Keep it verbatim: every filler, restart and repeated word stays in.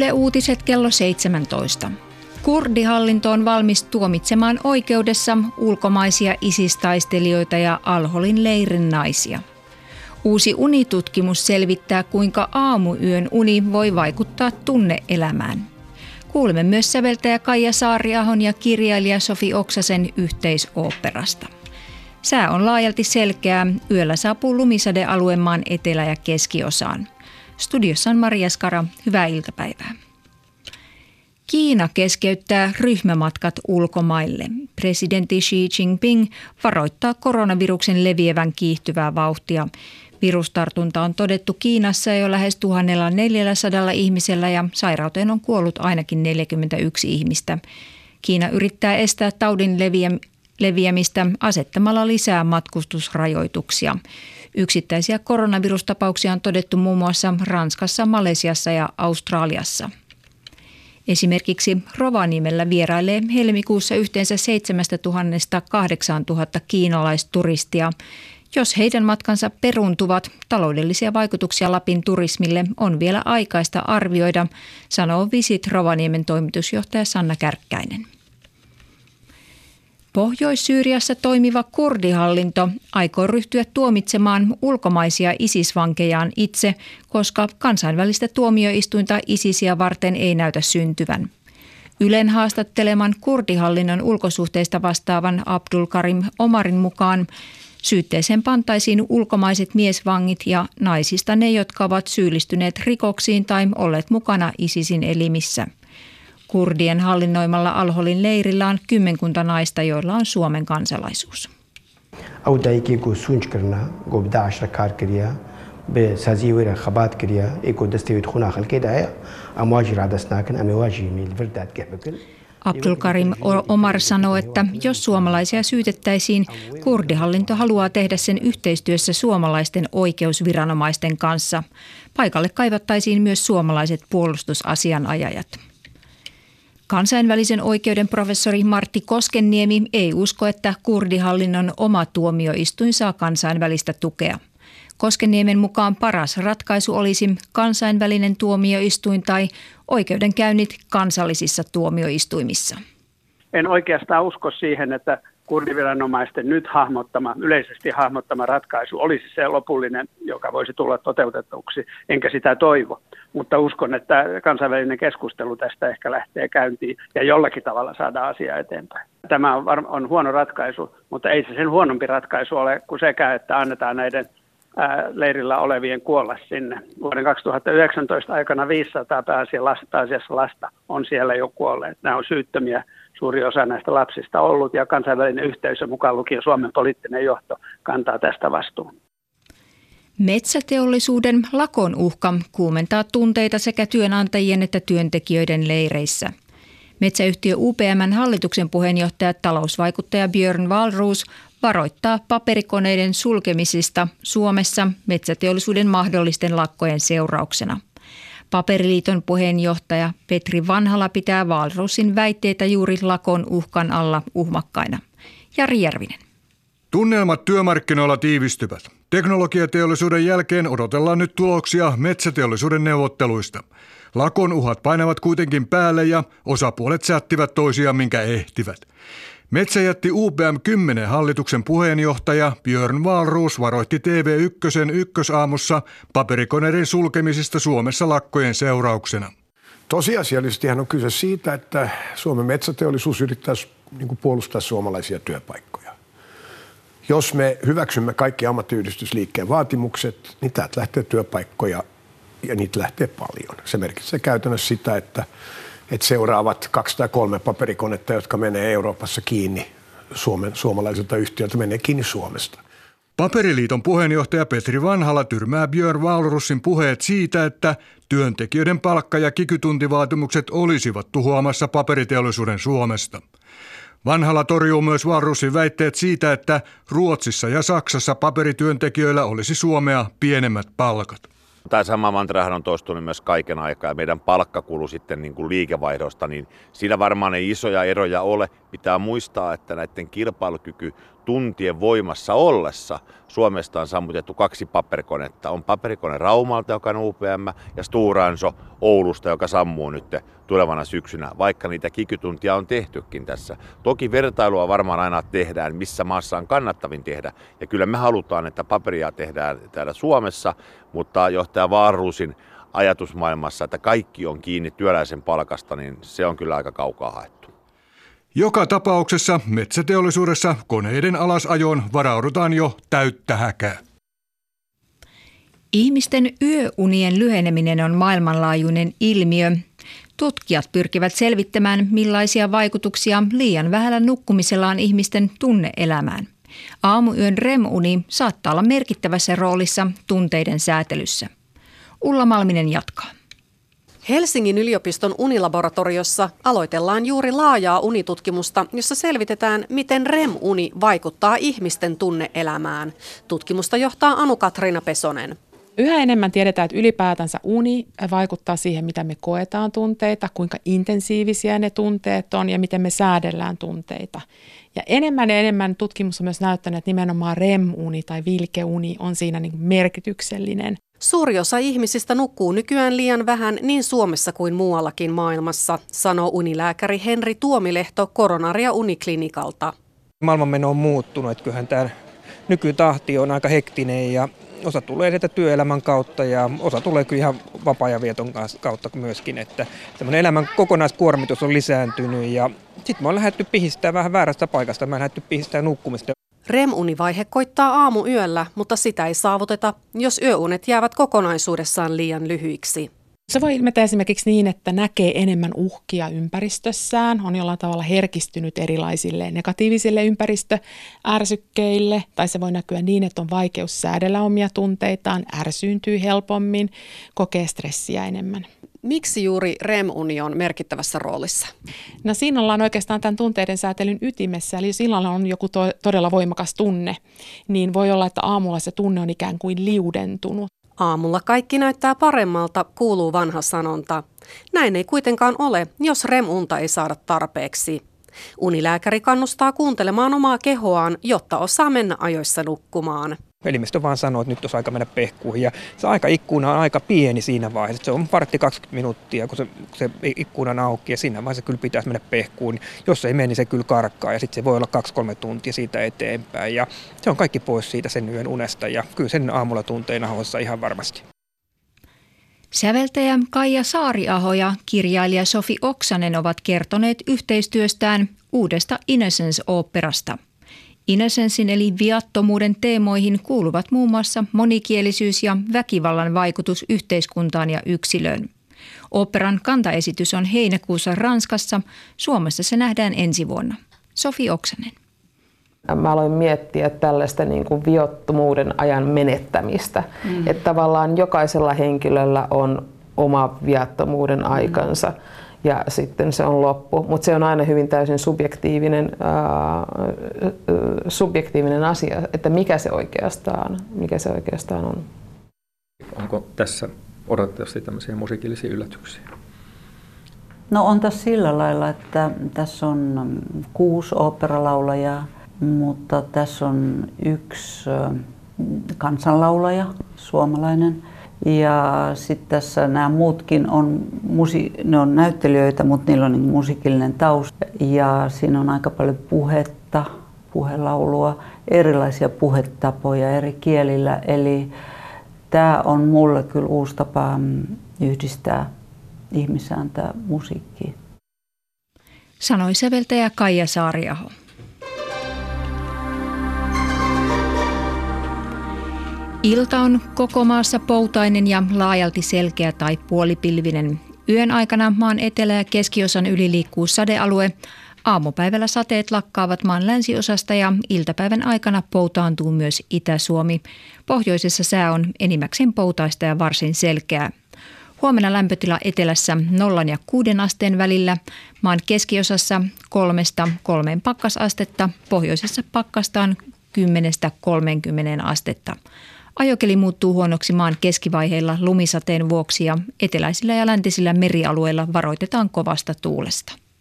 Yle Uutiset kello seitsemäntoista. Kurdihallinto on valmis tuomitsemaan oikeudessa ulkomaisia ISIS-taistelijoita ja Al-Holin leirin naisia. Uusi unitutkimus selvittää, kuinka aamuyön uni voi vaikuttaa tunneelämään. Kuulemme myös säveltäjä Kaija Saariahon ja kirjailija Sofi Oksasen yhteisoopperasta. Sää on laajalti selkeää. Yöllä saapuu lumisade alueen maan etelä- ja keskiosaan. Studiossa on Maria Skara. Hyvää iltapäivää. Kiina keskeyttää ryhmämatkat ulkomaille. Presidentti Xi Jinping varoittaa koronaviruksen leviävän kiihtyvää vauhtia. Virustartunta on todettu Kiinassa jo lähes tuhatneljäsataa ihmisellä ja sairauteen on kuollut ainakin neljäkymmentäyksi ihmistä. Kiina yrittää estää taudin leviämistä asettamalla lisää matkustusrajoituksia. Yksittäisiä koronavirustapauksia on todettu muun muassa Ranskassa, Malesiassa ja Australiassa. Esimerkiksi Rovaniemellä vierailee helmikuussa yhteensä seitsemästätuhannesta kahdeksaantuhanteen kiinalaisturistia. Jos heidän matkansa peruuntuvat, taloudellisia vaikutuksia Lapin turismille on vielä aikaista arvioida, sanoo Visit Rovaniemen toimitusjohtaja Sanna Kärkkäinen. Pohjois-Syyriassa toimiva kurdihallinto aikoo ryhtyä tuomitsemaan ulkomaisia ISIS-vankejaan itse, koska kansainvälistä tuomioistuinta ISISiä varten ei näytä syntyvän. Ylen haastatteleman kurdihallinnon ulkosuhteista vastaavan Abdul Karim Omarin mukaan syytteeseen pantaisiin ulkomaiset miesvangit ja naisista ne, jotka ovat syyllistyneet rikoksiin tai olleet mukana ISISin elimissä. Kurdien hallinnoimalla Al-Holin leirillä on kymmenkunta naista, joilla on Suomen kansalaisuus. Abdul Karim Omar sanoo, että jos suomalaisia syytettäisiin, kurdihallinto haluaa tehdä sen yhteistyössä suomalaisten oikeusviranomaisten kanssa. Paikalle kaivattaisiin myös suomalaiset puolustusasianajajat. Kansainvälisen oikeuden professori Martti Koskenniemi ei usko, että kurdihallinnon oma tuomioistuin saa kansainvälistä tukea. Koskenniemen mukaan paras ratkaisu olisi kansainvälinen tuomioistuin tai oikeudenkäynnit kansallisissa tuomioistuimissa. En oikeastaan usko siihen, että kurdiviranomaisten nyt hahmottama, yleisesti hahmottama ratkaisu olisi se lopullinen, joka voisi tulla toteutetuksi, enkä sitä toivo. Mutta uskon, että kansainvälinen keskustelu tästä ehkä lähtee käyntiin ja jollakin tavalla saadaan asiaa eteenpäin. Tämä on, var- on huono ratkaisu, mutta ei se sen huonompi ratkaisu ole kuin sekä, että annetaan näiden ää, leirillä olevien kuolla sinne. Vuoden kaksituhattayhdeksäntoista aikana viisisataa pääasiassa lasta on siellä jo kuolleet. Nämä on syyttömiä. Suuri osa näistä lapsista ollut ja kansainvälinen yhteisö mukaan lukien Suomen poliittinen johto kantaa tästä vastuun. Metsäteollisuuden lakon uhka kuumentaa tunteita sekä työnantajien että työntekijöiden leireissä. Metsäyhtiö U P M:n hallituksen puheenjohtaja talousvaikuttaja Björn Wahlroos varoittaa paperikoneiden sulkemisista Suomessa metsäteollisuuden mahdollisten lakkojen seurauksena. Paperiliiton puheenjohtaja Petri Vanhala pitää Wahlroosin väitteitä juuri lakon uhkan alla uhmakkaina. Jari Järvinen. Tunnelmat työmarkkinoilla tiivistyvät. Teknologiateollisuuden jälkeen odotellaan nyt tuloksia metsäteollisuuden neuvotteluista. Lakon uhat painavat kuitenkin päälle ja osapuolet sättivät toisiaan minkä ehtivät. Metsäjätti U P M kymmenen hallituksen puheenjohtaja Björn Wahlroos varoitti T V yksi ykkösaamussa paperikoneiden sulkemisista Suomessa lakkojen seurauksena. Tosiasiallisestihan on kyse siitä, että Suomen metsäteollisuus yrittää niin kuin puolustaa suomalaisia työpaikkoja. Jos me hyväksymme kaikki ammattiyhdistysliikkeen vaatimukset, niin täältä lähtee työpaikkoja ja niitä lähtee paljon. Se merkitsee käytännössä sitä, että että seuraavat kaksi tai kolme paperikonetta, jotka menee Euroopassa kiinni Suomen, suomalaiselta yhtiöltä, menee kiinni Suomesta. Paperiliiton puheenjohtaja Petri Vanhala tyrmää Björn Wahlroosin puheet siitä, että työntekijöiden palkka- ja kikytuntivaatimukset olisivat tuhoamassa paperiteollisuuden Suomesta. Vanhala torjuu myös Wahlroosin väitteet siitä, että Ruotsissa ja Saksassa paperityöntekijöillä olisi Suomea pienemmät palkat. Tämä sama mantrahan on toistunut myös kaiken aikaa ja meidän palkkakulu sitten niin kuin liikevaihdosta, niin siinä varmaan ei isoja eroja ole. Pitää muistaa, että näiden kilpailukyky tuntien voimassa ollessa Suomesta on sammutettu kaksi paperikonetta. On paperikone Raumalta, joka on U P M, ja Stora Enso Oulusta, joka sammuu nyt tulevana syksynä, vaikka niitä kikytuntia on tehtykin tässä. Toki vertailua varmaan aina tehdään, missä maassa on kannattavin tehdä. Ja kyllä me halutaan, että paperia tehdään täällä Suomessa, mutta johtaja Wahlroosin ajatusmaailmassa, että kaikki on kiinni työläisen palkasta, niin se on kyllä aika kaukaa haettu. Joka tapauksessa metsäteollisuudessa koneiden alasajoon varaudutaan jo täyttä häkää. Ihmisten yöunien lyheneminen on maailmanlaajuinen ilmiö. Tutkijat pyrkivät selvittämään, millaisia vaikutuksia liian vähällä nukkumisella on ihmisten tunne-elämään. Aamuyön R E M-uni saattaa olla merkittävässä roolissa tunteiden säätelyssä. Ulla Malminen jatkaa. Helsingin yliopiston unilaboratoriossa aloitellaan juuri laajaa unitutkimusta, jossa selvitetään, miten R E M-uni vaikuttaa ihmisten tunne-elämään. Tutkimusta johtaa Anu-Katriina Pesonen. Yhä enemmän tiedetään, että ylipäätänsä uni vaikuttaa siihen, mitä me koetaan tunteita, kuinka intensiivisiä ne tunteet on ja miten me säädellään tunteita. Ja enemmän ja enemmän tutkimus on myös näyttänyt, että nimenomaan R E M-uni tai vilkeuni on siinä niin kuin merkityksellinen. Suuri osa ihmisistä nukkuu nykyään liian vähän niin Suomessa kuin muuallakin maailmassa, sanoo unilääkäri Henri Tuomilehto Coronaria Uniklinikalta. Maailmanmeno on muuttunut, että kyllähän tämä nykytahti on aika hektinen ja osa tulee sieltä työelämän kautta ja osa tulee kyllä ihan vapaa-ajan vieton kautta myöskin, että semmoinen elämän kokonaiskuormitus on lisääntynyt ja sitten me on lähdetty pihistämään vähän väärästä paikasta, me on lähdetty pihistämään nukkumista. R E M-univaihe koittaa aamuyöllä, mutta sitä ei saavuteta, jos yöunet jäävät kokonaisuudessaan liian lyhyiksi. Se voi ilmetä esimerkiksi niin, että näkee enemmän uhkia ympäristössään, on jollain tavalla herkistynyt erilaisille negatiivisille ympäristöärsykkeille, tai se voi näkyä niin, että on vaikeus säädellä omia tunteitaan, ärsyyntyy helpommin, kokee stressiä enemmän. Miksi juuri R E M-uni on merkittävässä roolissa? No siinä ollaan oikeastaan tämän tunteiden säätelyn ytimessä, eli jos illalla on joku to- todella voimakas tunne, niin voi olla, että aamulla se tunne on ikään kuin liudentunut. Aamulla kaikki näyttää paremmalta, kuuluu vanha sanonta. Näin ei kuitenkaan ole, jos R E M-unta ei saada tarpeeksi. Unilääkäri kannustaa kuuntelemaan omaa kehoaan, jotta osaa mennä ajoissa nukkumaan. Elimistö vaan sanoo, että nyt olisi aika mennä pehkuihin ja se aikaikkuna on aika pieni siinä vaiheessa. Se on vartti kaksikymmentä minuuttia, kun se, se ikkuna on auki ja siinä vaiheessa kyllä pitäisi mennä pehkuun. Jos ei mene, niin se kyllä karkkaa ja sitten se voi olla kaksi kolme tuntia siitä eteenpäin. Ja se on kaikki pois siitä sen yön unesta ja kyllä sen aamulla tuntee nahossa ihan varmasti. Säveltäjä Kaija Saariaho ja kirjailija Sofi Oksanen ovat kertoneet yhteistyöstään uudesta Innocence-oopperasta. Innocencein eli viattomuuden teemoihin kuuluvat muun muassa monikielisyys ja väkivallan vaikutus yhteiskuntaan ja yksilöön. Oopperan kantaesitys on heinäkuussa Ranskassa, Suomessa se nähdään ensi vuonna. Sofi Oksanen. Mä aloin miettiä tällaista niin kuin viattomuuden ajan menettämistä, mm. että tavallaan jokaisella henkilöllä on oma viattomuuden aikansa. Mm. Ja sitten se on loppu, mutta se on aina hyvin täysin subjektiivinen, ää, subjektiivinen asia, että mikä se oikeastaan, mikä se oikeastaan on. Onko tässä odotettavasti tämmöisiä musiikillisia yllätyksiä? No on tässä sillä lailla, että tässä on kuusi oopperalaulajaa, mutta tässä on yksi kansanlaulaja, suomalainen. Ja sitten tässä nämä muutkin on, musi- ne on näyttelijöitä, mutta niillä on niin musiikillinen tausta. Ja siinä on aika paljon puhetta, puhelaulua, erilaisia puhetapoja eri kielillä. Eli tämä on mulle kyllä uusi tapa yhdistää ihmisääntä musiikkiin. Sanoi säveltäjä Kaija Saariaho. Ilta on koko maassa poutainen ja laajalti selkeä tai puolipilvinen. Yön aikana maan etelä- ja keskiosan yli liikkuu sadealue. Aamupäivällä sateet lakkaavat maan länsiosasta ja iltapäivän aikana poutaantuu myös Itä-Suomi. Pohjoisessa sää on enimmäkseen poutaista ja varsin selkeää. Huomenna lämpötila etelässä nollan ja kuuden asteen välillä, maan keskiosassa kolmesta kolmeen pakkasastetta, pohjoisessa pakkastaan kymmenestä kolmeenkymmeneen astetta. Ajokeli muuttuu huonoksi maan keskivaiheilla lumisateen vuoksi ja eteläisillä ja läntisillä merialueilla varoitetaan kovasta tuulesta.